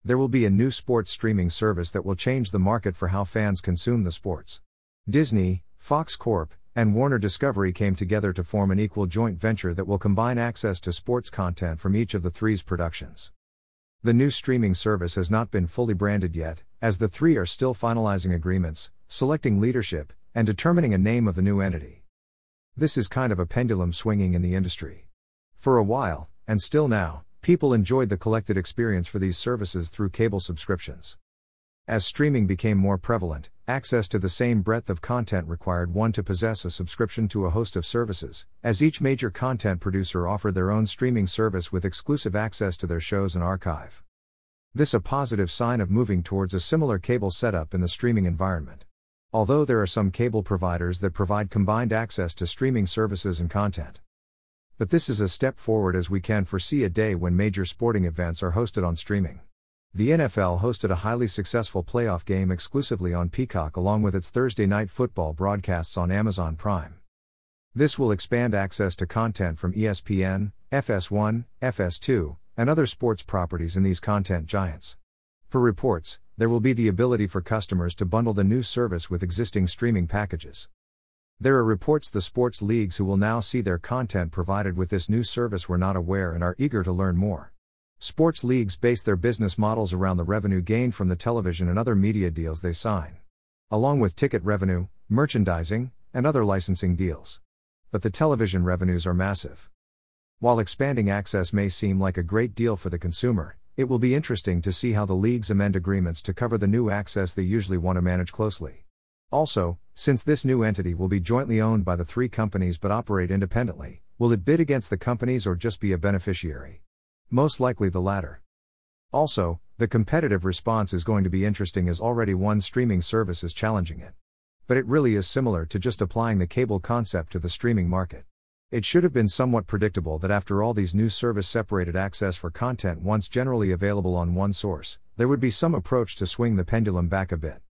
There will be a new sports streaming service that will change the market for how fans consume the sports. Disney, Fox Corp., and Warner Discovery came together to form an equal joint venture that will combine access to sports content from each of the three's productions. The new streaming service has not been fully branded yet, as the three are still finalizing agreements, selecting leadership, and determining a name of the new entity. This is kind of a pendulum swinging in the industry. For a while, and still now, people enjoyed the collected experience for these services through cable subscriptions. As streaming became more prevalent, access to the same breadth of content required one to possess a subscription to a host of services, as each major content producer offered their own streaming service with exclusive access to their shows and archive. This is a positive sign of moving towards a similar cable setup in the streaming environment. Although there are some cable providers that provide combined access to streaming services and content. But this is a step forward, as we can foresee a day when major sporting events are hosted on streaming. The NFL hosted a highly successful playoff game exclusively on Peacock along with its Thursday night football broadcasts on Amazon Prime. This will expand access to content from ESPN, FS1, FS2, and other sports properties in these content giants. Per reports, there will be the ability for customers to bundle the new service with existing streaming packages. There are reports the sports leagues who will now see their content provided with this new service were not aware and are eager to learn more. Sports leagues base their business models around the revenue gained from the television and other media deals they sign, along with ticket revenue, merchandising, and other licensing deals. But the television revenues are massive. While expanding access may seem like a great deal for the consumer, it will be interesting to see how the leagues amend agreements to cover the new access they usually want to manage closely. Also, since this new entity will be jointly owned by the three companies but operate independently, will it bid against the companies or just be a beneficiary? Most likely the latter. Also, the competitive response is going to be interesting, as already one streaming service is challenging it. But it really is similar to just applying the cable concept to the streaming market. It should have been somewhat predictable that after all these new service-separated access for content once generally available on one source, there would be some approach to swing the pendulum back a bit.